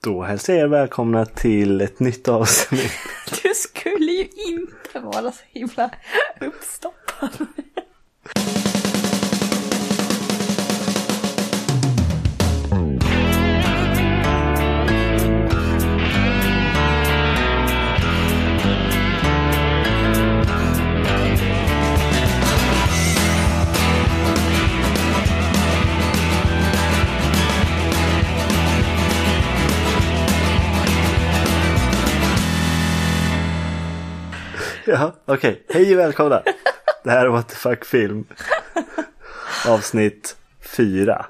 Då hälsar jag välkomna till ett nytt avsnitt. Du skulle ju inte vara så himla uppstoppad. Ja, okej. Hej och välkomna. Det här är What the Fuck Film. Avsnitt 4.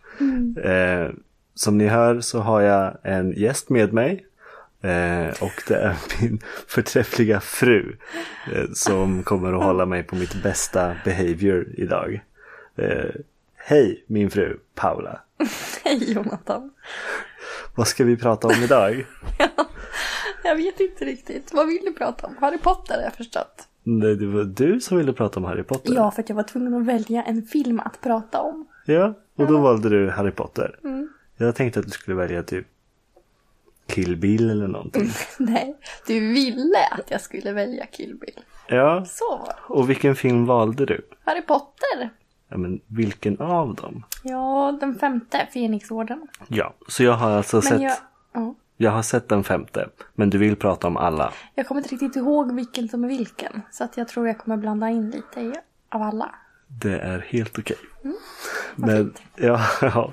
Som ni hör så har jag en gäst med mig. Och det är min förträffliga fru. Som kommer att hålla mig på mitt bästa behavior idag. Hej min fru Paula. Hej Jonathan. Vad ska vi prata om idag? Jag vet inte riktigt. Vad vill du prata om? Harry Potter har jag förstått. Nej, det var du som ville prata om Harry Potter. Ja, för att jag var tvungen att välja en film att prata om. Ja, och då valde du Harry Potter. Mm. Jag tänkte att du skulle välja typ Kill Bill eller någonting. Nej, du ville att jag skulle välja Kill Bill. Ja, Så var det. och vilken film valde du? Harry Potter. Ja, men vilken av dem? Ja, den 5:e, Fenixorden. Ja, så jag har alltså Jag har sett den 5:e, men du vill prata om alla. Jag kommer inte riktigt ihåg vilken som är vilken. Så att jag tror jag kommer blanda in lite av alla. Det är helt okej. Men, ja.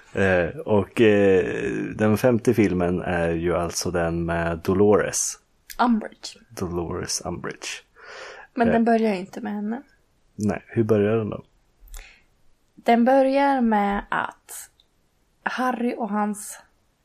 Den 5:e filmen är ju alltså den med Dolores Umbridge. Men den börjar ju inte med henne. Nej, hur börjar den då? Den börjar med att Harry och hans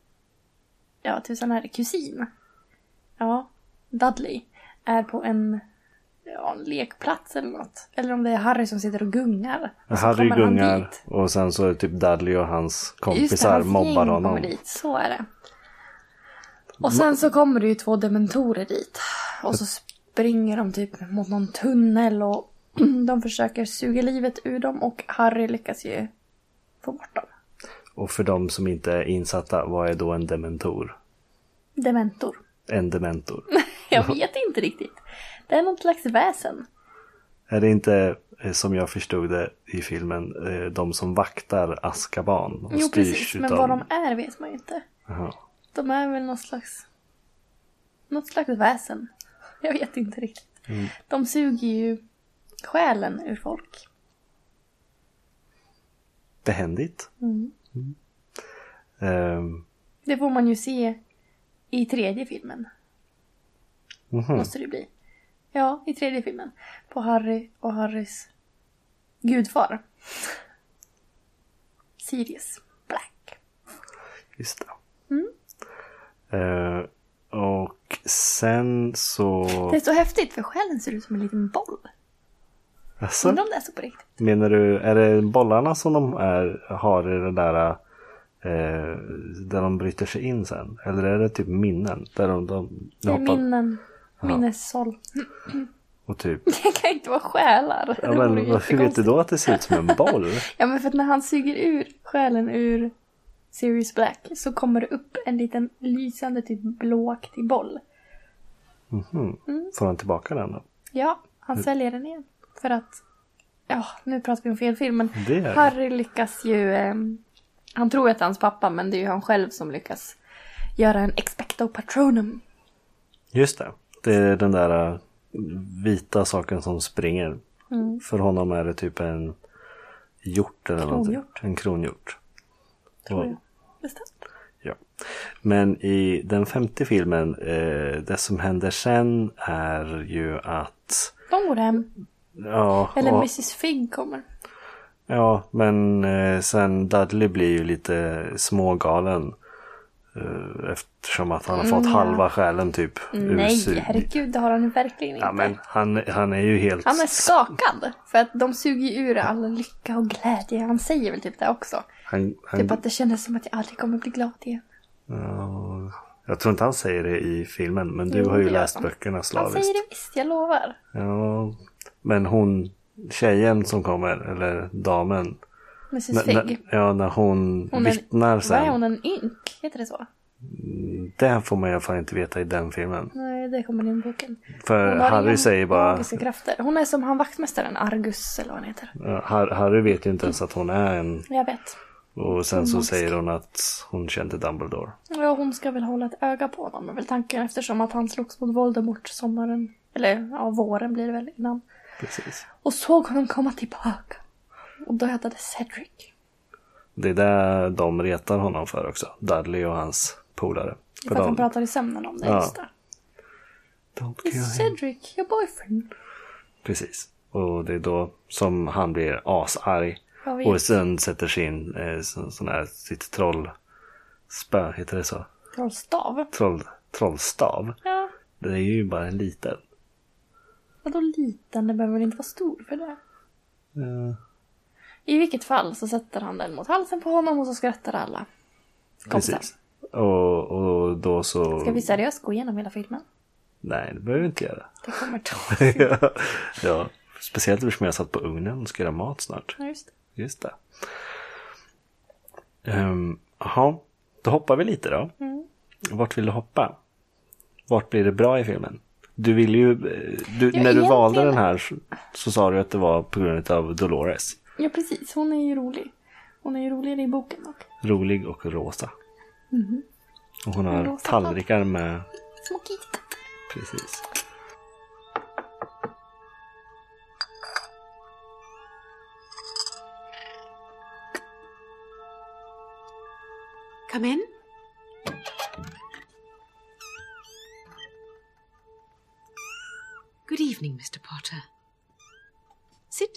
kusin. Ja, Dudley är på en lekplats eller något. Eller om det är Harry som sitter och gungar. Och Harry gungar och sen så är det typ Dudley och hans kompisar mobbar honom. Dit, så är det. Och sen så kommer det ju 2 dementorer dit. Och så springer de typ mot någon tunnel och de försöker suga livet ur dem och Harry lyckas ju få bort dem. Och för de som inte är insatta, vad är då en dementor? Dementor. En dementor. Jag vet inte riktigt. Det är något slags väsen. Är det inte, som jag förstod det i filmen, de som vaktar Azkaban? Och jo, precis. Men vad de är vet man ju inte. Aha. De är väl något slags väsen. Jag vet inte riktigt. De suger ju själen ur folk. Behändigt. Det får man ju se i 3:e filmen. Måste det bli. Ja, i 3:e filmen. På Harry och Harrys gudfar. Sirius Black. Just det. Och sen så... Det är så häftigt för själen ser ut som en liten boll. Alltså? Undrar om det är så på riktigt. Menar du, är det bollarna som de har i det där där de bryter sig in sen? Eller är det typ minnen? Där de det är minnen. Minnessåll. Och typ... Det kan inte vara själar. Ja, men hur vet du då att det ser ut som en boll? Ja, men för att när han suger ur själen ur Sirius Black så kommer det upp en liten lysande typ blåaktig boll. Får han tillbaka den då? Ja, han säljer den igen. För att, nu pratar vi om fel film, men Harry lyckas ju, han tror att det är hans pappa, men det är ju han själv som lyckas göra en expecto patronum. Just det, det är den där vita saken som springer. För honom är det typ en hjort eller något. En kronhjort. Tror jag. Bestämt. Ja. Men i den 5:e filmen, det som händer sen är ju att... De går hem. Ja. Eller Mrs. Figg kommer. Ja, men sen Dudley blir ju lite smågalen. Eftersom att han har fått halva själen typ. Nej, herregud, det har han ju verkligen inte. Ja, men han är ju helt... Han är skakad. För att de suger ur all lycka och glädje. Han säger väl typ det också. Typ att det kändes som att jag aldrig kommer bli glad igen. Ja, jag tror inte han säger det i filmen. Men du har ju läst böckerna slaviskt. Han säger det visst, jag lovar. Ja, men tjejen som kommer, eller damen. Mrs. Figg. När hon vittnar sen. Vad är hon, en ynk? Heter det så? Det får man i alla fall inte veta i den filmen. Nej, det kommer in i boken. För Harry säger bara... magiska krafter. Hon är som han vaktmästaren, Argus eller vad han heter. Harry vet ju inte ens att hon är en... Jag vet. Och sen så säger hon att hon kände Dumbledore. Ja, hon ska väl hålla ett öga på honom. Men väl tanken eftersom att han slogs mot Voldemort sommaren. Eller ja, våren blir det väl innan. Precis. Och såg honom komma tillbaka. Och dödade Cedric. Det är där de retar honom för också. Dudley och hans polare. För att han pratar i sömnen om det, just det. Don't kill him. Cedric, your boyfriend. Precis. Och det är då som han blir asarg. Och sen sätter sin sån här, sitt trollspö, heter det så? Trollstav? Trollstav? Ja. Det är ju bara en liten. Vadå liten? Det behöver väl inte vara stor för det? Ja. I vilket fall så sätter han den mot halsen på honom och så skrattar alla. Precis. Och då så... Ska vi seriöst gå igenom hela filmen? Nej, det behöver vi inte göra. Det kommer ta. Ja, speciellt eftersom jag satt på ugnen och ska göra mat snart. Ja, Just det. Jaha, då hoppar vi lite då. Vart vill du hoppa? Vart blir det bra i filmen? Du vill ju... när du valde den här så sa du att det var på grund av Dolores. Ja, precis. Hon är ju rolig. Hon är ju roligare i boken också. Rolig och rosa. Och hon har rosa tallrikar med... Små kittar. Precis. Come in. Good evening, Mr. Potter. Sit.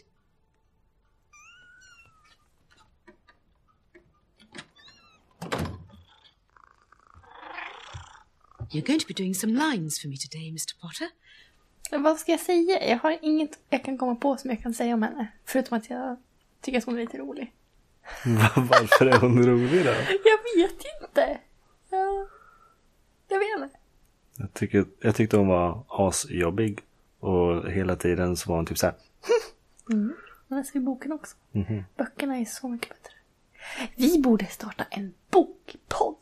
You're going to be doing some lines for me today, Mr. Potter. Vad ska jag säga? Jag har inget jag kan komma på som jag kan säga om henne. Förutom att jag tycker att hon är lite rolig. Varför är hon rolig då? Jag vet inte. Jag vet inte. Jag tyckte hon var asjobbig. Och hela tiden så var hon typ så här. Man läser ju boken också. Böckerna är så mycket bättre. Vi borde starta en bokpodd.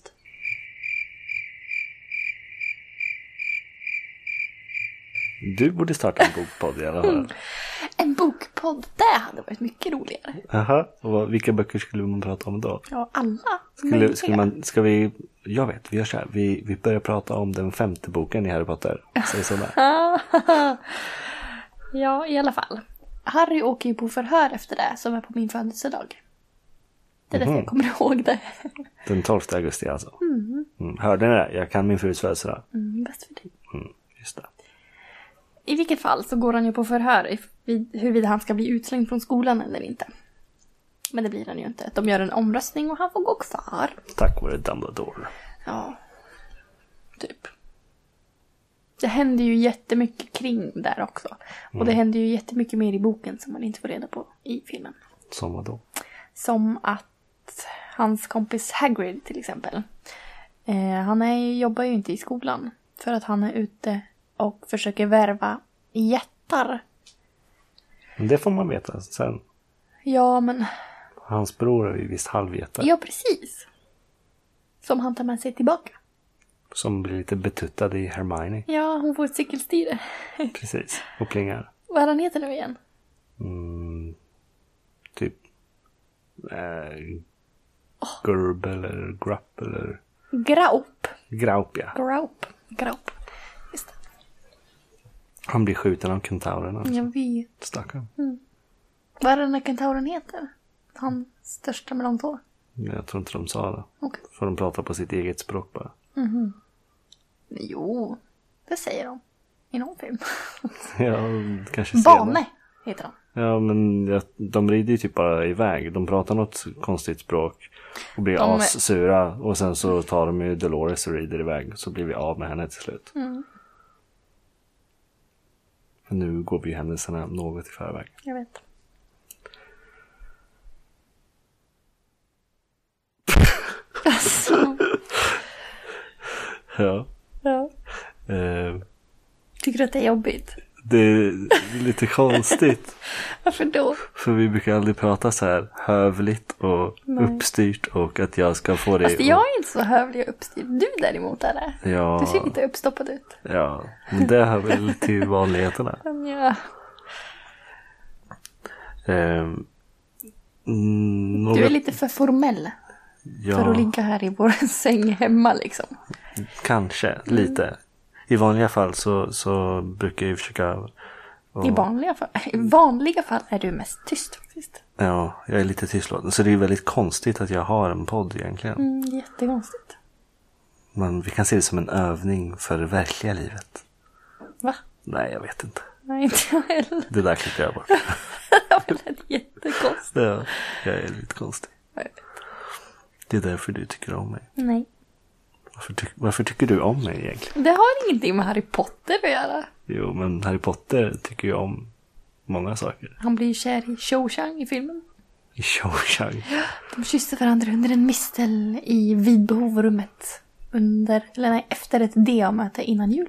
Du borde starta en bokpodd i alla fall. En bokpodd, det hade varit mycket roligare. Jaha, och vilka böcker skulle man prata om då? Ja, alla. Ska vi, jag vet, vi gör så här. Vi börjar prata om den 5:e boken i Harry Potter. Säg sådär. Ja, i alla fall. Harry åker ju på förhör efter det, som är på min födelsedag. Det är därför jag kommer ihåg det. Den 12 augusti alltså. Hörde ni det? Jag kan min frus födelsedag. Bäst för dig. Just det. I vilket fall så går han ju på förhör huruvida han ska bli utslängd från skolan eller inte. Men det blir han ju inte. De gör en omröstning och han får gå kvar. Tack vare Dumbledore. Ja, typ. Det händer ju jättemycket kring där också. Och det händer ju jättemycket mer i boken som man inte får reda på i filmen. Som vad då? Som att hans kompis Hagrid till exempel. Han jobbar ju inte i skolan. För att han är ute och försöker värva jättar. Det får man veta sen. Ja, men... Hans bror är ju visst halvjätte. Ja, precis. Som han tar med sig tillbaka. Som blir lite betuttad i Hermione. Ja, hon får ett cykelstyre. Precis, och plingar. Vad är han heter nu igen? Typ... Gurb eller Grupp eller... Graup. Graup, ja. Graup. Just det. Han blir skjuten av kentaurerna. Alltså. Jag vet. Stackarn. Vad är den där kentauren heter? Han största med långt hår. Jag tror inte de sa det. Okay. För de pratar på sitt eget språk bara. Jo, det säger de. I någon film. Ja, kanske senare. Bane heter han. Ja, men de rider ju typ bara iväg. De pratar något konstigt språk. Och blir assura. Och sen så tar de ju Dolores och rider iväg. Så blir vi av med henne till slut. För nu går vi ju händelserna något i förväg. Jag vet. Alltså. Ja. Tycker du att det är jobbigt? Det är lite konstigt. Varför då? För vi brukar aldrig prata så här hövligt och uppstyrt och att jag ska få det. Fast jag är inte så hövlig och uppstyrd. Du däremot eller? Ja. Du ser lite uppstoppad ut. Ja, men det hör väl till vanligheterna. Ja. Du är lite för formell. Ja, för att ligga här i vår säng hemma liksom. kanske lite. I vanliga fall så brukar jag försöka. I vanliga fall är du mest tyst faktiskt. Ja, jag är lite tystlåten. Så det är väldigt konstigt att jag har en podd egentligen. Jättekonstigt. Men vi kan se det som en övning för det verkliga livet. Va? Nej, jag vet inte. Nej, inte jag heller. Det där klipper jag bort. Det lät jättekonstigt. Ja, jag är lite konstig. Det är därför du tycker om mig. Nej. Varför tycker du om mig egentligen? Det har ingenting med Harry Potter att göra. Jo, men Harry Potter tycker ju om många saker. Han blir ju kär i Cho Chang i filmen. I Cho Chang. De kysste varandra under en mistel i Vidbehovrummet. Efter ett DA-möte innan jul.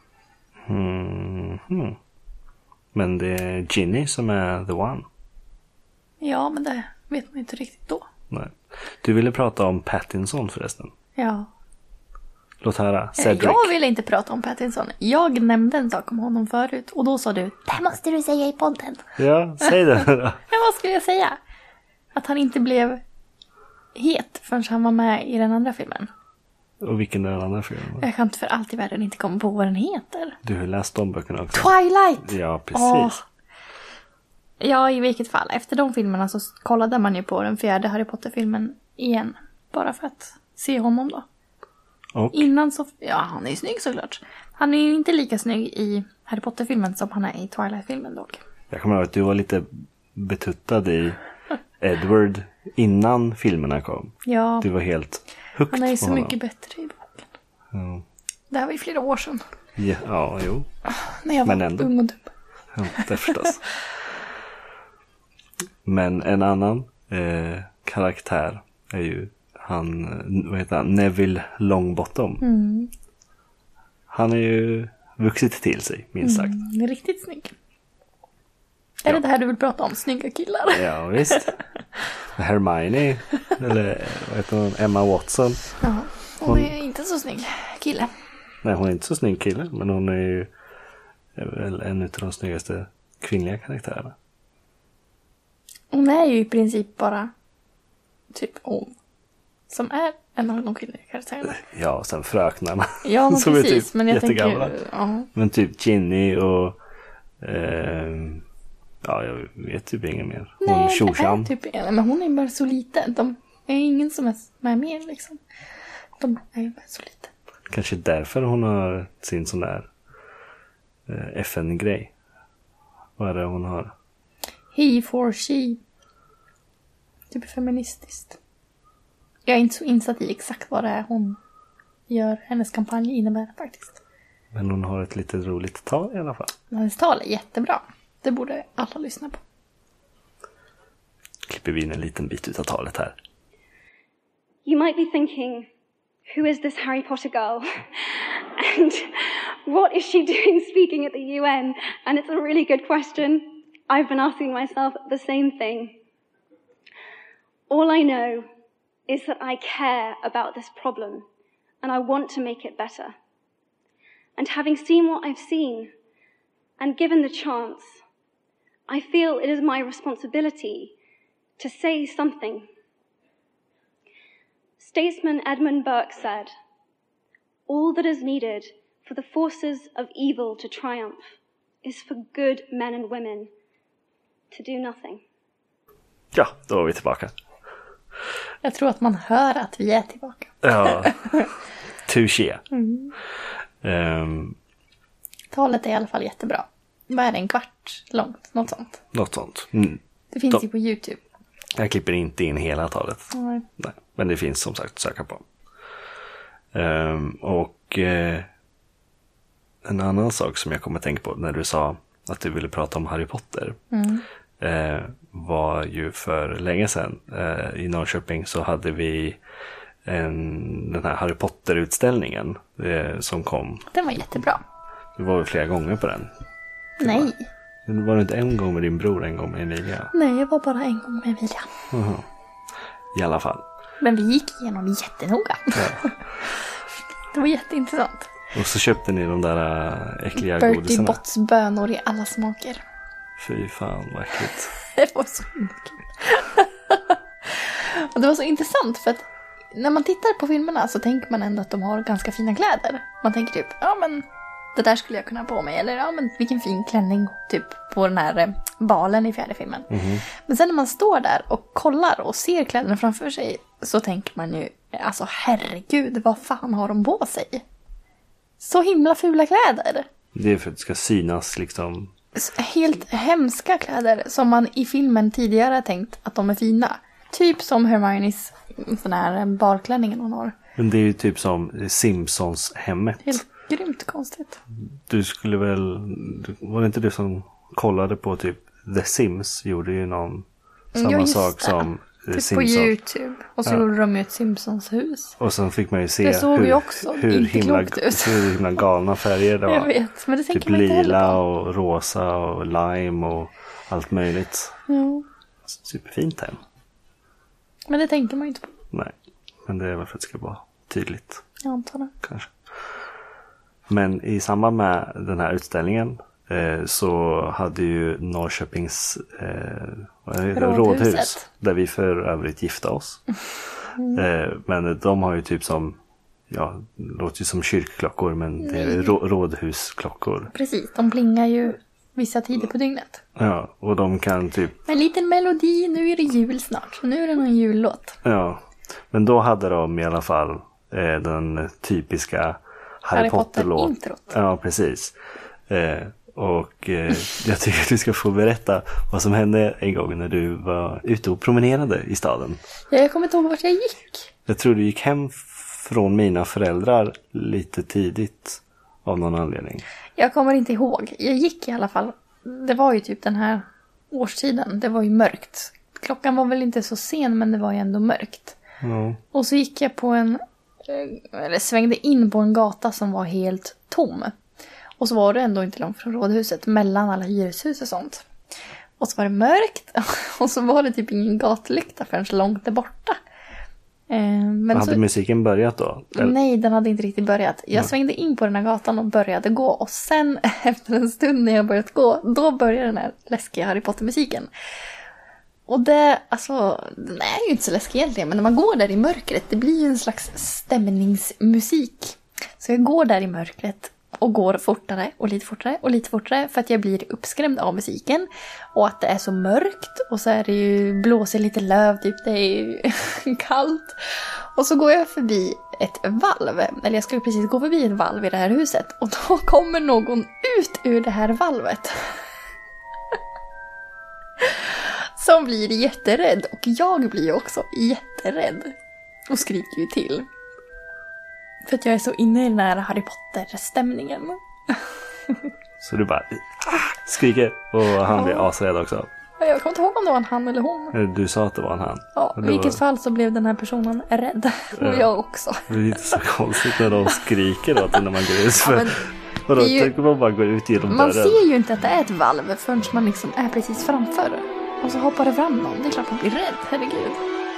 Men det är Ginny som är the one. Ja, men det vet man ju inte riktigt då. Nej. Du ville prata om Pattinson förresten. Ja. Låt höra. Cedric. Jag ville inte prata om Pattinson. Jag nämnde en sak om honom förut. Och då sa du, det måste du säga i podden. Ja, säg det då. Ja, vad skulle jag säga? Att han inte blev het förrän han var med i den andra filmen. Och vilken är den andra filmen? Jag kan inte för allt i världen inte komma på vad den heter. Du har läst de böckerna också. Twilight! Ja, precis. Ja, i vilket fall. Efter de filmerna så kollade man ju på den 4:e Harry Potter-filmen igen. Bara för att se honom då. Och? Innan så... Ja, han är ju snygg såklart. Han är ju inte lika snygg i Harry Potter-filmen som han är i Twilight-filmen dock. Jag kommer ihåg att du var lite betuttad i Edward innan filmerna kom. Ja. Du var helt hooked. Han är ju så honom. mycket bättre i boken. Ja. Det här var ju flera år sedan. Ja, jo. När jag var Men ändå. ung och dum. Ja, det förstås. Men en annan karaktär är ju vad heter han? Neville Longbottom. Han är ju vuxit till sig, minst sagt. Riktigt snygg. Är det här du vill prata om? Snygga killar? Ja, visst. Hermione, eller vad heter hon? Emma Watson. Ja, hon är inte så snygg kille. Nej, hon är inte så snygg kille, men hon är ju väl en av de snyggaste kvinnliga karaktärerna. Hon är ju i princip bara typ hon som är en av de kvinnliga karaktärerna. Ja, sen fröknarna. Ja, men som precis. är typ Men jag jättegamla. tänker... Ja. Men typ Ginny och... ja, jag vet typ ingen mer. Hon Cho-Chang. Typ, men hon är bara så liten. De är ingen som är med mer liksom. De är ju bara så liten. Kanske därför hon har sin sån där FN-grej. Vad är det hon har? He for she. Typ feministiskt. Jag är inte så insatt i exakt vad det är hon gör. Hennes kampanj innebär faktiskt. Men hon har ett lite roligt tal i alla fall. Hennes tal är jättebra. Det borde alla lyssna på. Klipper vi in en liten bit utav talet här. You might be thinking, who is this Harry Potter girl? And what is she doing speaking at the UN? And it's a really good question. I've been asking myself the same thing. All I know is that I care about this problem and I want to make it better. And having seen what I've seen and given the chance, I feel it is my responsibility to say something. Statesman Edmund Burke said, "All that is needed for the forces of evil to triumph is for good men and women to do nothing." Ja, då var vi tillbaka. Jag tror att man hör att vi är tillbaka. Ja, touché. Talet är i alla fall jättebra. Vad är det, en kvart långt? Något sånt. Något sånt. Det finns ju på YouTube. Jag klipper inte in hela talet. Nej. Nej, men det finns som sagt att söka på. En annan sak som jag kommer att tänka på när du sa att du ville prata om Harry Potter var ju för länge sedan i Norrköping så hade vi den här Harry Potter-utställningen som kom. Den var jättebra. Det var flera gånger på den. Nej. Var det inte en gång med din bror, en gång med Emilia? Nej, jag var bara en gång med Emilia. I alla fall. Men vi gick igenom jättenoga. Ja. Det var jätteintressant. Och så köpte ni de där äckliga Bertie godisarna. Botts bönor i alla smaker. Fy fan, vad äckligt. Det var så mycket. Och det var så intressant för att när man tittar på filmerna så tänker man ändå att de har ganska fina kläder. Man tänker typ, ja men det där skulle jag kunna ha på mig. Eller ja men vilken fin klänning typ på den här balen i 4:e filmen. Men sen när man står där och kollar och ser kläderna framför sig så tänker man ju, alltså herregud, vad fan har de på sig? Så himla fula kläder. Det är för att det ska synas liksom. Helt hemska kläder som man i filmen tidigare tänkt att de är fina. Typ som Hermiones sån här balklänningen hon har. Men det är ju typ som Simpsons hemmet. Helt grymt konstigt. Du skulle väl, var det inte du som kollade på typ The Sims, gjorde ju någon samma sak som typ Simpsons. på YouTube. Och så gjorde de ju ett Simpsons hus. Och sen fick man ju se Det såg ju också inte klokt ut. hur himla galna färger det var. Jag vet, men det tänker typ man inte heller lila på. och rosa och lime och allt möjligt. Superfint hem. Men det tänker man ju inte på. Nej, men det är väl för att det ska vara tydligt. Jag antar det. Kanske. Men i samband med den här utställningen så hade ju Norrköpings rådhus, där vi för övrigt gifta oss. Men de har ju typ som, ja, låter ju som kyrkklockor, men det är rådhusklockor. Precis, de plingar ju vissa tider på dygnet. Ja, och de kan typ... En liten melodi, nu är det jul snart. Så nu är det någon jullåt. Ja, men då hade de i alla fall den typiska Harry Potter-låt. Introt. Ja, precis. Och jag tycker att du ska få berätta vad som hände en gång när du var ute och promenerade i staden. Jag kommer inte ihåg vart jag gick. Jag tror du gick hem från mina föräldrar lite tidigt av någon anledning. Jag kommer inte ihåg. Jag gick i alla fall. Det var ju typ den här årstiden. Det var ju mörkt. Klockan var väl inte så sen, men det var ju ändå mörkt. Ja. Och så gick jag på eller svängde in på en gata som var helt tom. Och så var det ändå inte långt från rådhuset, mellan alla hyreshus och sånt. Och så var det mörkt och så var det typ ingen gatlykta förrän så långt där borta. Men hade musiken börjat då? Eller? Nej, den hade inte riktigt börjat. Jag svängde in på den här gatan och började gå. Och sen efter en stund när jag börjat gå, då började den här läskiga Harry Potter-musiken. Och det, alltså, den är ju inte så läskig egentligen. Men när man går där i mörkret, det blir ju en slags stämningsmusik. Så jag går där i mörkret och går fortare och lite fortare och lite fortare. För att jag blir uppskrämd av musiken. Och att det är så mörkt. Och så är det ju, blåser lite löv, typ, det är ju kallt. Och så går jag förbi ett valv. Eller jag skulle precis gå förbi ett valv i det här huset. Och då kommer någon ut ur det här valvet. Som blir jätterädd. Och jag blir också jätterädd. Och skriker ju till. För att jag är så inne i den här Harry Potter-stämningen. Så du bara skriker och han blir asrädd också. Jag kommer inte ihåg om det var en han eller hon. Du sa att det var en han. Ja, i vilket fall så blev den här personen rädd. Och jag också. Det är inte så konstigt när de skriker då när man går ut. För, och då ju, tänker man bara gå ut genom dörren. Man ser ju inte att det är ett valv förrän man liksom är precis framför. Och så hoppar det fram någon. Det är klart man blir rädd, herregud.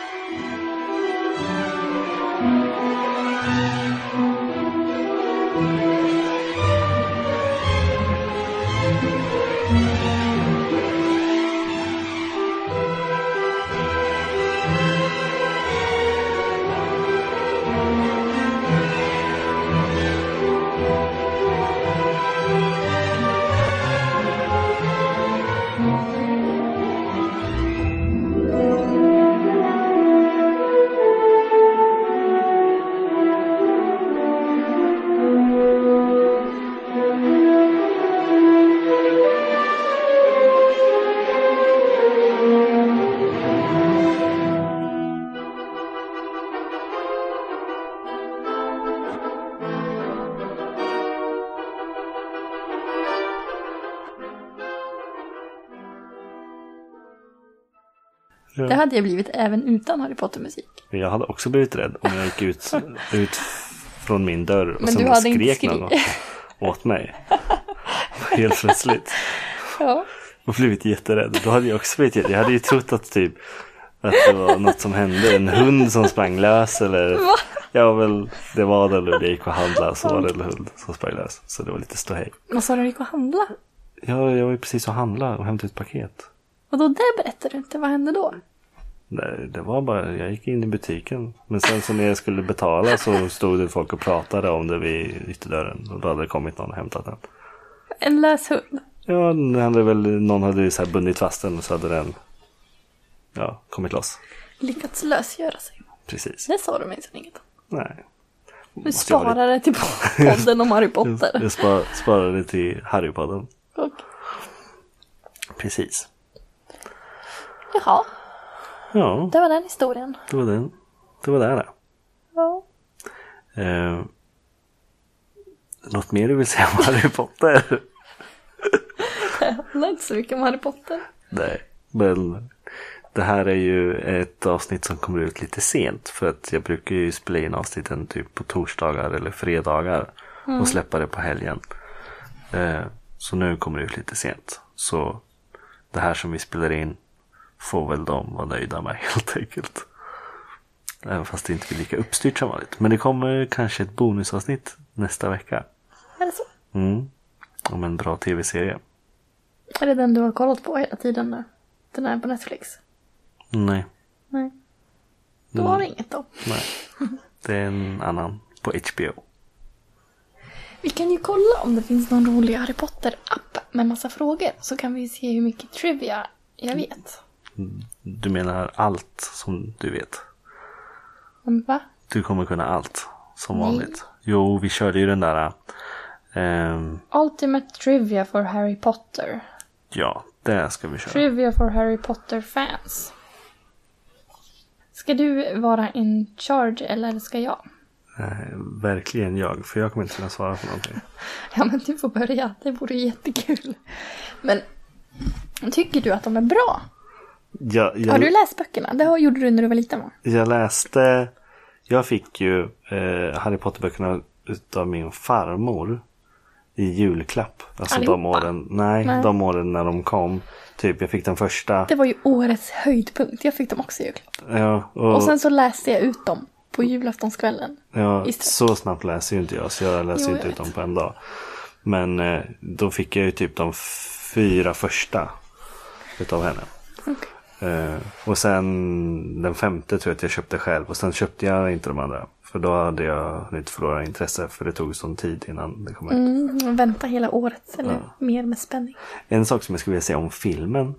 Det hade jag blivit även utan Harry Potter-musik. Jag hade också blivit rädd om jag gick ut från min dörr och men sen du hade skrek inte någon åt mig. Helt plötsligt. Ja. Och blivit jätterädd. Då hade jag också blivit jätterädd. Jag hade ju trott att typ att det var något som hände. En hund som sprang lös eller... Va? Ja, väl, det var det. Jag gick och handlade så var det en hund som sprang lös. Så det var lite ståhej. Vad sa du, gick och handla? Ja, jag var ju precis och handla och hämtade ett paket. Och då det berättade du inte, vad hände då? Nej, det var bara, jag gick in i butiken. Men sen så när jag skulle betala så stod det folk och pratade om det vid ytterdörren. Och då hade det kommit någon och hämtat den. En lös hund? Ja, någon hade ju så här bundit fast den och så hade den kommit loss. Lyckats lösgöra sig. Precis. Det sa du minst inget om. Nej. Du sparade till podden om Harry Potter. Jag sparade till Harry-podden. Och... Precis. Jaha. Ja, Det var den historien. det var den. Det var det. Ja. Något mer du vill säga om Harry Potter? Jag handlar inte så mycket om Harry Potter. Nej, men det här är ju ett avsnitt som kommer ut lite sent. För att jag brukar ju spela in avsnitten typ på torsdagar eller fredagar. Och släppa det på helgen. Så nu kommer det ut lite sent. Så det här som vi spelar in får väl de vara nöjda med helt enkelt. Även fast det inte blir lika uppstyrt som vanligt. Men det kommer kanske ett bonusavsnitt nästa vecka. Är det så? Om en bra tv-serie. Är det den du har kollat på hela tiden nu? Den är på Netflix? Nej. Nej. Då var det inget då. Nej. Det är en annan på HBO. Vi kan ju kolla om det finns någon rolig Harry Potter-app med massa frågor. Så kan vi se hur mycket trivia jag vet. Du menar allt som du vet? Va? Du kommer kunna allt som Nej. vanligt. Jo, vi körde ju den där... Ultimate Trivia for Harry Potter. Ja, det ska vi köra. Trivia for Harry Potter fans. Ska du vara in charge eller ska jag? Verkligen jag, för jag kommer inte kunna svara på någonting. Ja, men du får börja. Det vore jättekul. Men tycker du att de är bra? Har du läst böckerna? Det gjorde du när du var liten, va? Jag fick ju Harry Potter-böckerna utav min farmor i julklapp. Alltså allihopa? de åren, nej, de åren när de kom. Typ, jag fick den första. Det var ju årets höjdpunkt. Jag fick dem också i julklapp. Ja, och sen så läste jag ut dem på julaftonskvällen. Ja, så snabbt läser ju inte jag. Så jag läser inte ut dem på en dag. Men då fick jag ju typ de 4 första utav henne. Okay. Och sen den 5:e tror jag att jag köpte själv. Och sen köpte jag inte de andra. För då hade jag inte förlorat intresse. För det tog sån tid innan det kom ut. Vänta hela året. Eller mer med spänning. En sak som jag skulle vilja säga om filmen.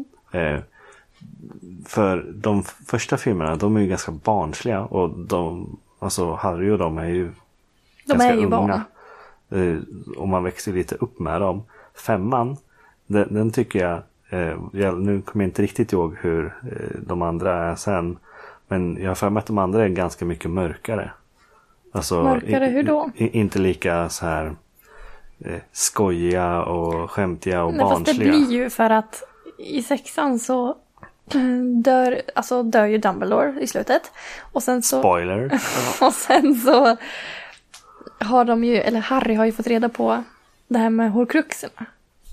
För de första filmerna, de är ju ganska barnsliga. Och alltså Harry och de är ju ganska unga. Och man växer lite upp med dem. 5:an, den tycker jag, nu kommer jag inte riktigt ihåg hur de andra är sen. Men jag har för mig att de andra är ganska mycket mörkare. Alltså, mörkare, hur då? Inte lika så här skojiga och skämtiga och barnsliga. Fast det blir ju för att i 6:an så dör ju Dumbledore i slutet. Och sen så... Spoiler! Och sen så har de ju, eller Harry har ju fått reda på det här med horcruxerna.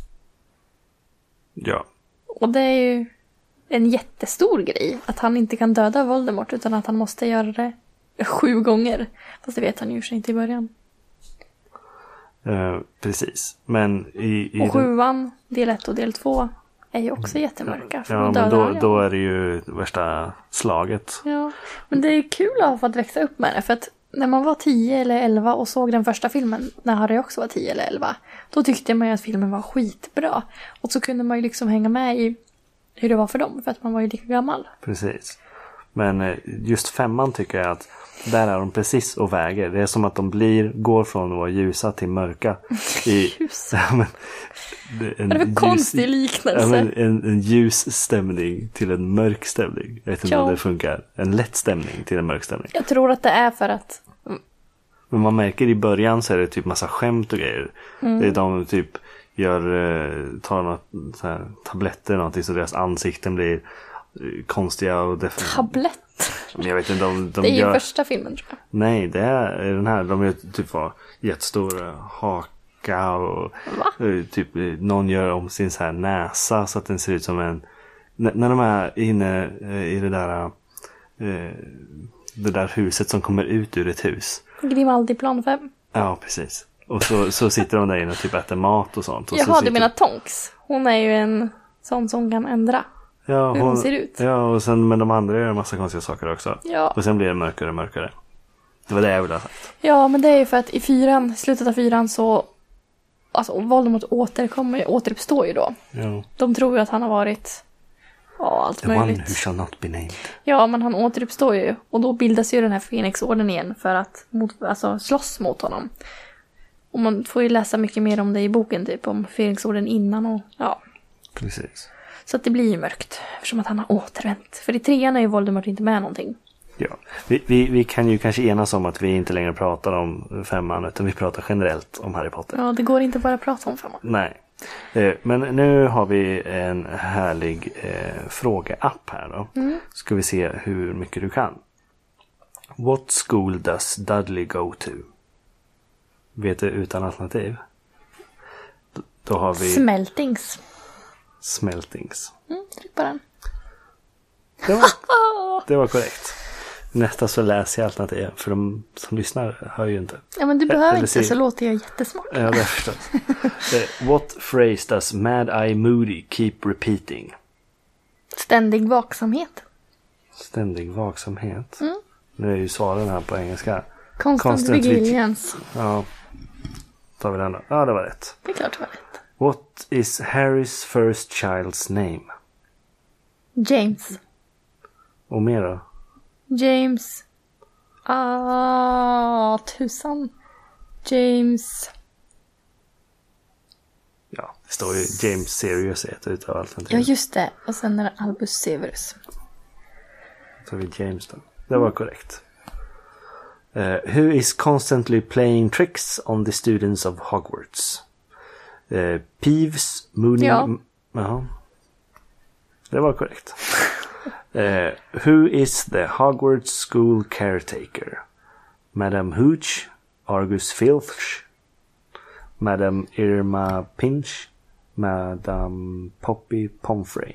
Ja. Och det är ju en jättestor grej att han inte kan döda Voldemort utan att han måste göra det 7 gånger. Fast det vet han ju inte i början. Precis. Men och 7:an, del 1 och del 2 är ju också jättemörka. Ja, men då är det ju värsta slaget. Ja, men det är kul att ha fått växa upp med det. För att när man var 10 eller 11 och såg den första filmen, när Harry också var 10 eller 11, då tyckte man ju att filmen var skitbra. Och så kunde man ju liksom hänga med i hur det var för dem, för att man var ju lika gammal. Precis. Men just 5:an tycker jag att där är de precis och väger. Det är som att de går från att vara ljusa till mörka. Ljus? Ja, det är en konstig liknelse. Ja, en ljus stämning till en mörk stämning. Jag vet inte om det funkar. En lätt stämning till en mörk stämning. Jag tror att det är för att... Men man märker i början så är det typ massa skämt och grejer. Det är de typ tar något så här tabletter eller någonting så deras ansikten blir konstiga och tablett? Jag vet inte om det är ju första filmen tror jag. Nej, det är den här. De är typ jättestora hacka och typ någon gör om sin så här näsa så att den ser ut som en... När de är inne i det där huset som kommer ut ur ett hus. Grimaldiplan 5. Ja, precis. Och så sitter de där inne och typ äter mat och sånt. Och Jaha, så du menar Tonks. Hon är ju en sån som kan ändra hur hon ser ut. Ja, och sen men de andra gör en massa konstiga saker också. Ja. Och sen blir det mörkare och mörkare. Det var det jag ville ha sagt. Ja, men det är ju för att i slutet av 4 så... Alltså Voldemort återuppstår ju då. Ja. De tror ju att han har varit... Ja, allt The möjligt. one who shall not be named. Ja, men han återuppstår ju. Och då bildas ju den här Fenixorden igen för att slåss mot honom. Och man får ju läsa mycket mer om det i boken, typ om Fenixorden innan och ja. Precis. Så att det blir ju mörkt, eftersom att han har återvänt. För i 3 är ju Voldemort inte med någonting. Ja. Vi kan ju kanske enas om att vi inte längre pratar om 5:an utan vi pratar generellt om Harry Potter. Ja, det går inte bara att prata om 5:an. Nej. Men nu har vi en härlig frågeapp här då. Ska vi se hur mycket du kan. What school does Dudley go to? Vet du utan alternativ? Då har vi Smeltings. Tryck på den. Det var korrekt. Nästa så läser jag alternativen för de som lyssnar hör ju inte. Ja, men du behöver inte ser... så låter jag jättesmart. Ja, det förstås. What phrase does Mad Eye Moody keep repeating? Ständig vaksamhet. Ständig vaksamhet. Nu är ju svaren här på engelska. Constant vigilance. Ja. Tar vi den då. Ja, det var rätt. Det är klart det var rätt. What is Harrys first child's name? James. Och mer då? James. Tusan. James. Ja, det står ju James Sirius ett utav alternativen. Ja, just det. Och sen är det Albus Severus. Så har vi James då. Det var korrekt. Who is constantly playing tricks on the students of Hogwarts? Peeves, Moody... Ja. Jaha. Det var korrekt. Who is the Hogwarts school caretaker? Madame Hooch, Argus Filch, Madame Irma Pinch, Madame Poppy Pomfrey.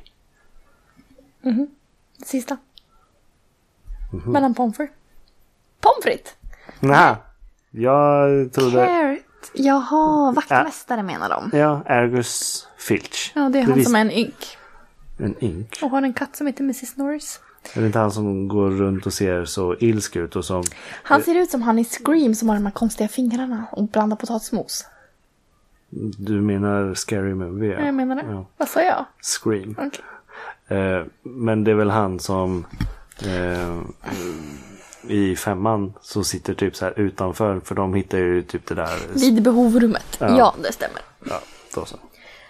Sista. Madame Pomfrey. Pomfrit. Nej, jag trodde... Carrot. Jaha, vaktmästare menar de. Ja, Argus Filch. Ja, det är han som är en ynk. En ynk? Och har en katt som heter Mrs. Norris. Är det inte han som går runt och ser så ilsk ut och som... Han ser ut som han i Scream som har de här konstiga fingrarna och blandar potatismos. Du menar Scary Movie? Ja, Jag menar det. Ja. Vad sa jag? Scream. Okay. Men det är väl han som i 5:an så sitter typ så här utanför, för de hittar ju typ det där... Vid behovrummet. Ja, det stämmer. Ja, då så.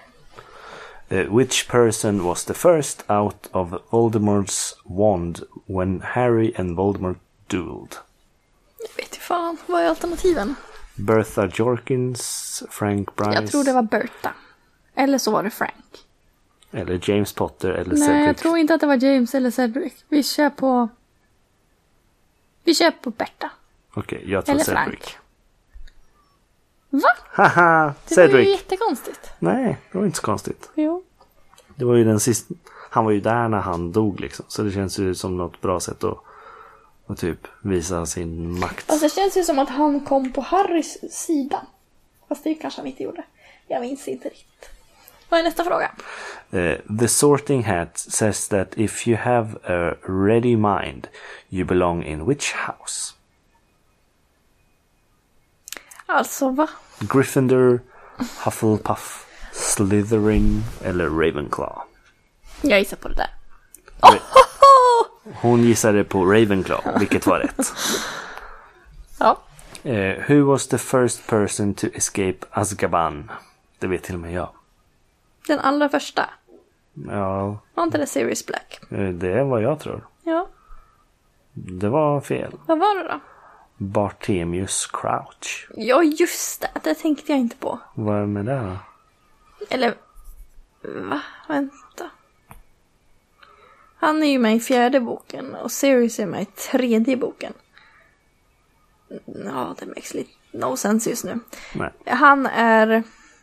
Which person was the first out of Voldemort's wand when Harry and Voldemort dueled? Jag vet inte fan. Vad är alternativen? Bertha Jorkins, Frank Bryce... Jag tror det var Bertha. Eller så var det Frank. Eller James Potter eller Nej, Cedric. jag tror inte att det var James eller Cedric. Vi kör på Bertha. Okej, jag tror eller Cedric. Frank. Va? Haha, Det Cedric. var ju jättekonstigt. Nej, det var inte så konstigt. Jo. Det var ju den sista... Han var ju där när han dog liksom. Så det känns ju som något bra sätt att typ visa sin makt. Alltså det känns ju som att han kom på Harrys sida. Fast det kanske han inte gjorde. Jag minns inte riktigt. Vad är nästa fråga? The Sorting Hat says that if you have a ready mind, you belong in which house? Alltså va? Gryffindor, Hufflepuff, Slytherin eller Ravenclaw? Jag gissar på det där. Hon gissade på Ravenclaw, vilket var rätt. Ja. Who was the first person to escape Azkaban? Det vet till och med jag. Den allra första. Ja, Var inte det Sirius Black? det är vad jag tror. Ja. Det var fel. Vad var det då? Bartemius Crouch. Ja, just det. Det tänkte jag inte på. Vad är med det då? Eller... Va? Vänta. Han är ju med i 4:e boken. Och Sirius är med i 3:e boken. Ja, det no sense just nu. Nej. Han är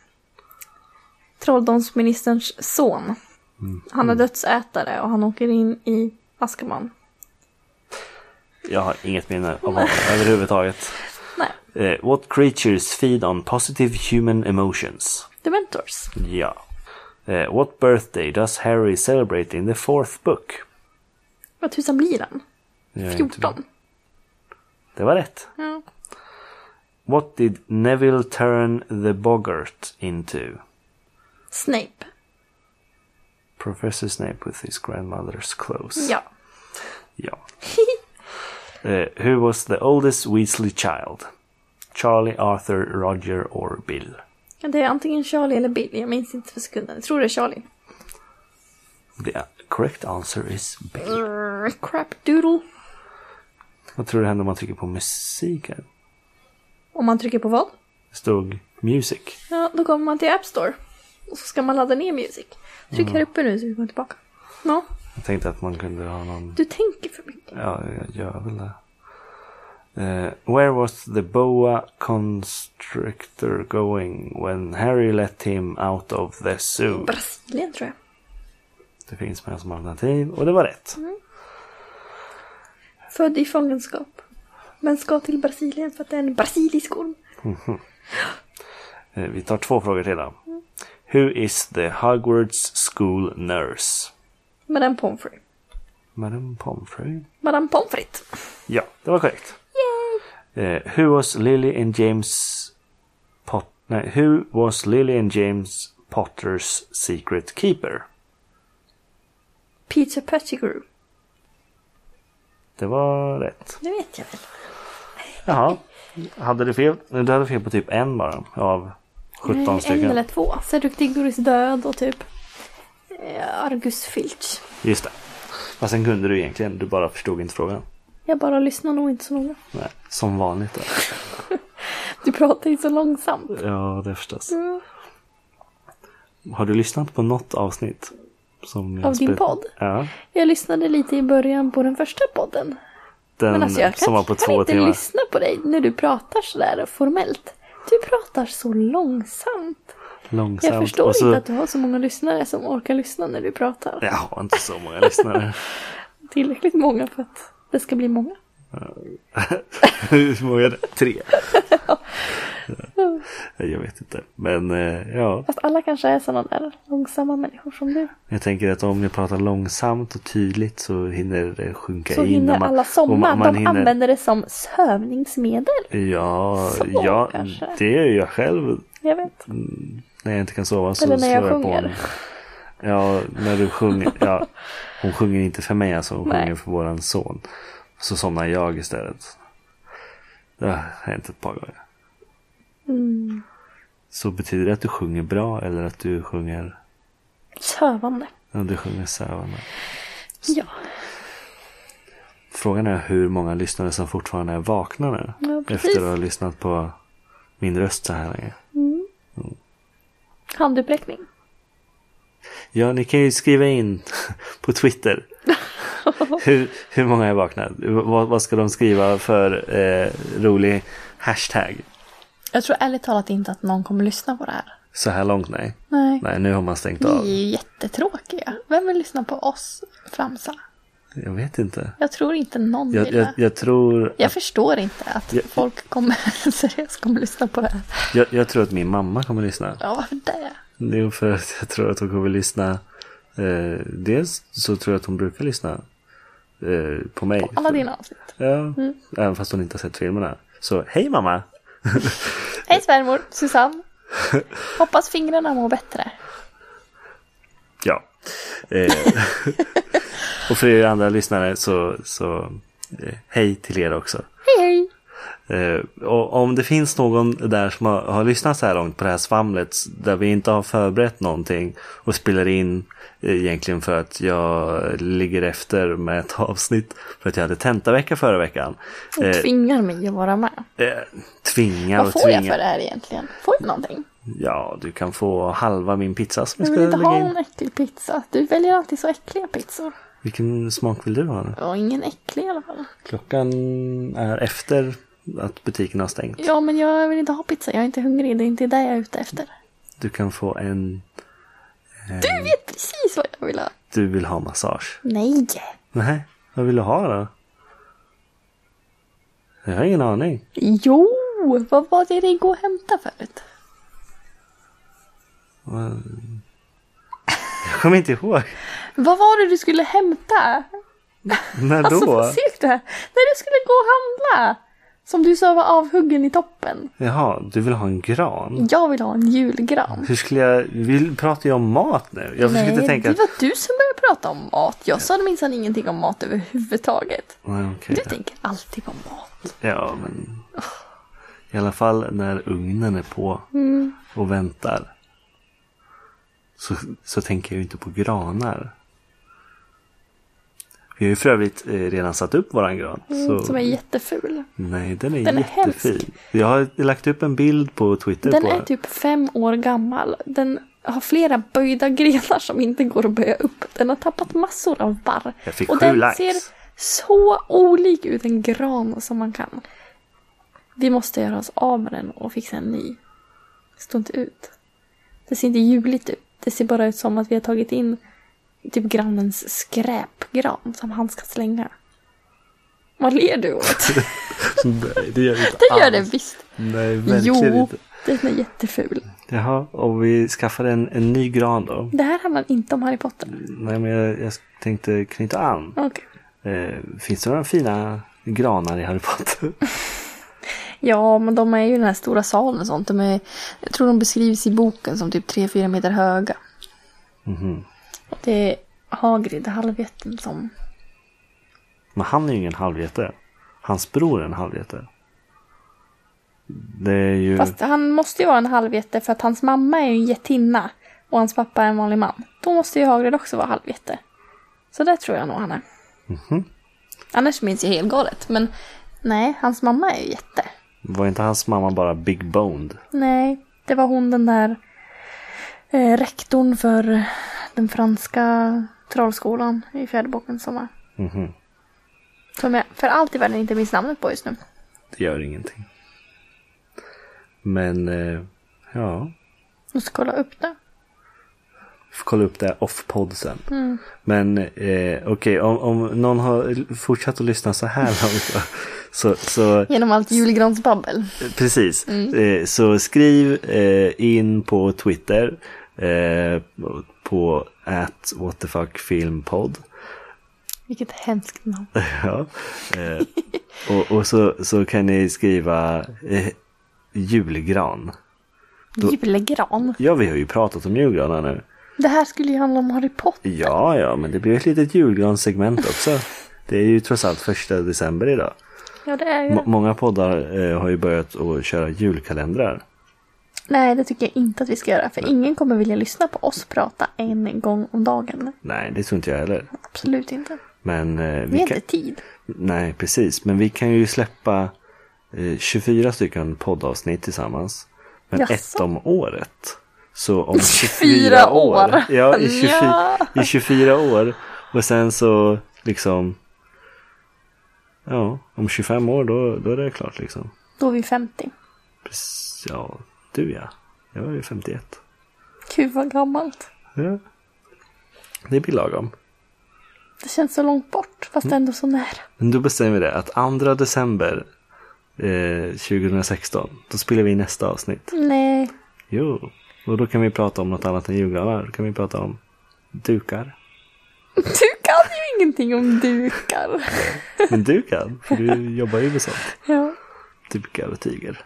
trolldomsministerns son. Han är dödsätare och han åker in i Azkaban. Jag har inget minne av honom överhuvudtaget. Nej. What creatures feed on positive human emotions? Dementors. Ja. What birthday does Harry celebrate in the 4th book? Vad tusan blir den? Jag vet inte. 14. Det var rätt. Ja. What did Neville turn the Boggart into? Snape. Professor Snape with his grandmother's clothes. Ja. Ja. Who was the oldest Weasley child? Charlie, Arthur, Roger or Bill? Det är antingen Charlie eller Bill. Jag minns inte för sekunden. Jag tror det är Charlie. The correct answer is Bill. Crap doodle. Vad tror du händer om man trycker på musiken? Om man trycker på vad? Det stod music. Ja, då kommer man till App Store. Och så ska man ladda ner music. Tryck här uppe nu så vi kommer tillbaka. Ja. Jag tänkte att man kunde ha någon... Du tänker för mycket. Ja, jag gör väl det. Where was the boa constrictor going when Harry let him out of the zoo? Brasilien tror jag. Det finns med som alternativ och det var rätt. Född i fångenskap. Men ska till Brasilien för att det är en brasilisk orm. Vi tar 2 frågor till då. Who is the Hogwarts school nurse? Madame Pomfrey. Madame Pomfrey. Madame Pomfrit. Ja, det var korrekt. Who was Lily and James Who was Lily and James Potter's secret keeper? Peter Pettigrew. Det var rätt. Det vet jag väl. Jaha. Hade du fel? Du hade fel på typ en bara av 17 stycken. En eller 2. Cedric Diggory's död och typ Argus Filch. Just det. Fast sen kunde du egentligen, du bara förstod inte frågan. Jag bara lyssnar nog inte så noga. Nej, som vanligt då. Du pratar ju så långsamt. Ja, det förstås. Har du lyssnat på något avsnitt? Som Av din podd? Ja. Jag lyssnade lite i början på den första podden. Den Men alltså jag som var på 2 kan inte timmar. lyssna på dig när du pratar sådär formellt. Du pratar så långsamt. Långsamt. Jag förstår Och så... inte att du har så många lyssnare som orkar lyssna när du pratar. Jag har inte så många lyssnare. Tillräckligt många för att det ska bli många. Hur många är det? 3. Jag vet inte. Men ja. Fast alla kanske är sådana där långsamma människor som du. Jag tänker att om jag pratar långsamt och tydligt så hinner det sjunka så in. Så hinner alla somna. De hinner... använder det som sövningsmedel. Ja, så, kanske. Det gör jag själv. Jag vet. När jag inte kan sova så eller när jag slår jag sjunger. på Ja, när du sjunger. Ja, hon sjunger inte för mig, alltså hon sjunger för våran son. Så somnar jag istället. Det har hänt ett par gånger. Så betyder det att du sjunger bra eller att du sjunger sövande? Ja, du sjunger sövande. Ja. Frågan är hur många lyssnare som fortfarande är vakna nu. Ja, efter att ha lyssnat på min röst så här länge. Handuppräckning. Ja, ni kan ju skriva in på Twitter. hur många är vakna? Vad ska de skriva för rolig hashtag? Jag tror ärligt talat inte att någon kommer lyssna på det här. Så här långt, nej. Nej, nu har man stängt vi av. är ju jättetråkiga. Vem vill lyssna på oss framsa? Jag vet inte. Jag tror inte någon vill det. Jag tror... Jag förstår inte att folk seriöst kommer lyssna på det här. Jag tror att min mamma kommer lyssna. Ja, varför det? Det är för att jag tror att hon kommer lyssna. Dels så tror jag att hon brukar lyssna på mig. På alla dina avsnitt. Ja, även fast hon inte har sett filmerna. Så hej mamma! Hej svärmor, Susanne. Hoppas fingrarna mår bättre. Ja. Och för er andra lyssnare så hej till er också. Hej! Och om det finns någon där som har lyssnat så här långt på det här svamlet där vi inte har förberett någonting och spelar in egentligen för att jag ligger efter med ett avsnitt för att jag hade tentavecka förra veckan. Och tvingar mig att vara med. Tvingar. Vad får jag för det här egentligen? Får jag någonting? Ja, du kan få halva min pizza som jag ska vill inte lägga ha in. en äcklig pizza. Du väljer alltid så äckliga pizzor. Vilken smak vill du ha nu? Ja, ingen äcklig i alla fall. Klockan är efter att butiken har stängt. Ja, men jag vill inte ha pizza. Jag är inte hungrig. Det är inte det jag är ute efter. Du kan få en... Du vet precis vad jag vill ha. Du vill ha massage. Nej. Nej, vad vill du ha då? Jag har ingen aning. Jo, vad var det igår och hämta förut? Jag kommer inte ihåg. Vad var det du skulle hämta? När då? Alltså, vad ser du här? När du skulle gå och handla. Som du sa var avhuggen i toppen. Jaha, du vill ha en gran? Jag vill ha en julgran. Hur skulle jag... Vi pratar ju om mat nu. Jag försökte tänka... det var du som började prata om mat. Jag sa minsann ingenting om mat överhuvudtaget. Nej, okej. Du tänker alltid på mat. Ja, men... I alla fall när ugnen är på och väntar. Så tänker jag ju inte på granar. Vi har ju för övrigt redan satt upp våran gran. Som är jätteful. Nej, den är hemsk. jättefin. Jag har lagt upp en bild på Twitter. Den är typ 5 år gammal. Den har flera böjda grenar som inte går att böja upp. Den har tappat massor av barr. Jag fick och 7 den likes. ser så olik ut en gran som man kan. Vi måste göra oss av med den och fixa en ny. Det står inte ut. Det ser inte juligt ut. Det ser bara ut som att vi har tagit in typ grannens skräpgran som han ska slänga. Vad ler du åt? Nej, det gör det inte. Det gör det visst. Nej, verkligen inte. Den är jätteful. Jaha, och vi skaffade en ny gran då. Det här handlar inte om Harry Potter. Nej, men jag tänkte knyta an. Okej. Finns det några fina granar i Harry Potter? Ja, men de är ju den här stora salen och sånt. Jag tror de beskrivs i boken som typ 3-4 meter höga. Det är Hagrid, halvjätten som... Men han är ju ingen halvjätte. Hans bror är en halvjätte. Det är ju... Fast han måste ju vara en halvjätte för att hans mamma är ju en jättinna och hans pappa är en vanlig man. Då måste ju Hagrid också vara halvjätte. Så det tror jag nog han är. Annars minns jag helt galet. Men nej, hans mamma är ju jätte. Var inte hans mamma bara big boned? Nej, det var hon den där rektorn för den franska trollskolan i Fjäderbocken som var. Som jag för allt i världen inte minns namnet på just nu. Det gör ingenting. Men ja. Måste kolla upp det. Får kolla upp det off-podd sen. Men okej, om någon har fortsatt att lyssna så här långt så genom allt julgransbabbel. Precis. Så skriv in på Twitter på @whatthefuckfilmpod. Vilket hemskt namn. Ja. Och så kan ni skriva julgran. Julgran? Ja, vi har ju pratat om julgranar nu. Det här skulle ju handla om Harry Potter. Ja, men det blir ett litet julgranssegment också. Det är ju trots allt 1 december idag. Ja, det är ju. Många poddar har ju börjat att köra julkalendrar. Nej, det tycker jag inte att vi ska göra. För ingen kommer vilja lyssna på oss prata en gång om dagen. Nej, det tror inte jag heller. Absolut inte. Men vi har inte tid. Nej, precis. Men vi kan ju släppa 24 stycken poddavsnitt tillsammans. Men ett om året. Så om 24 år. Ja, i 24 år. Och sen så liksom... Ja, om 25 år då är det klart liksom. Då är vi 50. Precis, ja, du ja. Jag är ju 51. Gud vad gammalt. Ja. Det blir lagom. Det känns så långt bort, fast ändå så nära. Men då bestämmer vi det att 2 december 2016, då spelar vi nästa avsnitt. Nej. Jo, och då kan vi prata om något annat än julgranar. Då kan vi prata om dukar. Du kan ju ingenting om dukar. Men du kan, för du jobbar ju med sånt. Ja. Dukar och tyger.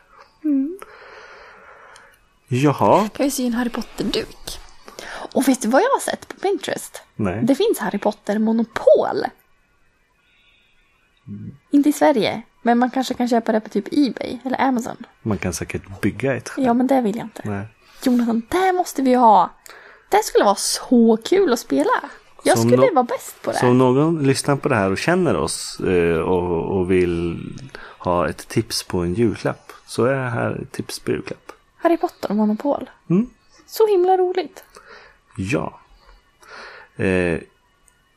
Jaha. Kan ju sy en Harry Potter-duk. Och vet du vad jag har sett på Pinterest? Nej. Det finns Harry Potter-monopol. Inte i Sverige, men man kanske kan köpa det på typ eBay eller Amazon. Man kan säkert bygga ett själv. Ja, men det vill jag inte. Nej. Jonathan, det måste vi ha. Det skulle vara så kul att spela. Jag skulle vara bäst på det. Så om någon lyssnar på det här och känner oss och vill ha ett tips på en julklapp, så är det här ett tips på julklapp. Harry Potter och monopol. Så himla roligt. Ja.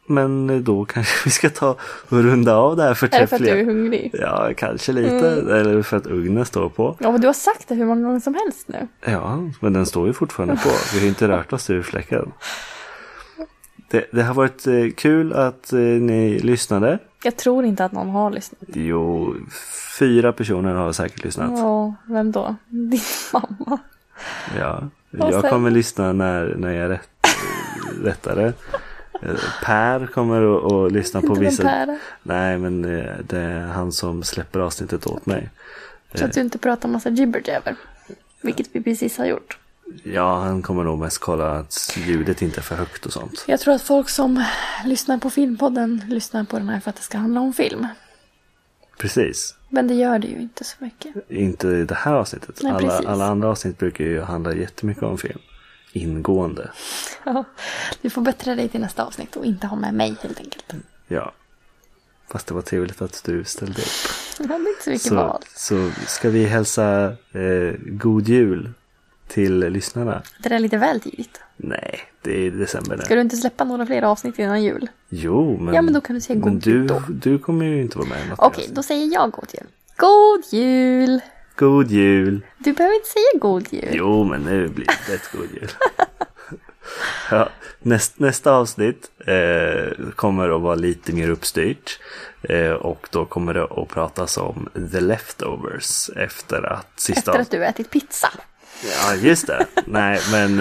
men då kanske vi ska ta och runda av det här Är det förträffliga. för att du är hungrig? Ja, kanske lite. Eller för att ugnen står på. Ja, men du har sagt det hur många gånger som helst nu. Ja, men den står ju fortfarande på. Vi har ju inte rört oss ur fläcken. Det har varit kul att ni lyssnade. Jag tror inte att någon har lyssnat. Jo, 4 personer har säkert lyssnat. Ja, vem då? Din mamma. Ja, Och jag sen- kommer lyssna när jag rättare. Per kommer att lyssna på Inte vissa... vem Per är. Nej, men det är han som släpper avsnittet åt mig. Så att du inte pratar massa jibber-jabber. Vilket vi precis har gjort. Ja, han kommer nog mest kolla att ljudet inte är för högt och sånt. Jag tror att folk som lyssnar på Filmpodden lyssnar på den här för att det ska handla om film. Precis. Men det gör det ju inte så mycket. Inte i det här avsnittet. Nej, precis. Alla andra avsnitt brukar ju handla jättemycket om film. Ingående. Ja, du får bättre dig till nästa avsnitt och inte ha med mig helt enkelt. Ja. Fast det var trevligt att du ställde upp. Jag hade inte så mycket val. Så ska vi hälsa god jul till lyssnarna? Det där är lite väl tidigt. Nej, det är december nu. Ska du inte släppa några fler avsnitt innan jul? Jo, men... Ja, men då kan du säga god men jul då. du kommer ju inte vara med. Okej, då säger jag god jul. God jul! God jul! Du behöver inte säga god jul. Jo, men nu blir det ett god jul. Ja, nästa avsnitt kommer att vara lite mer uppstyrt. Och då kommer det att pratas om The Leftovers efter att Efter att du ätit pizza. Ja, just det. Nej, men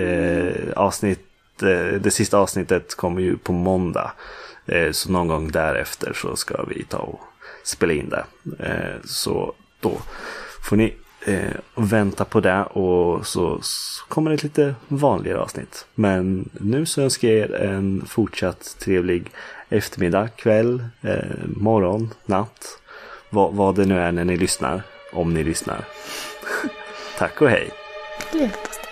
det sista avsnittet kommer ju på måndag. Så någon gång därefter så ska vi ta och spela in det. Så då får ni vänta på det och så kommer det ett lite vanligare avsnitt. Men nu så önskar jag er en fortsatt trevlig eftermiddag, kväll, morgon, natt. Vad det nu är när ni lyssnar, om ni lyssnar. Tack och hej! Leverpastej.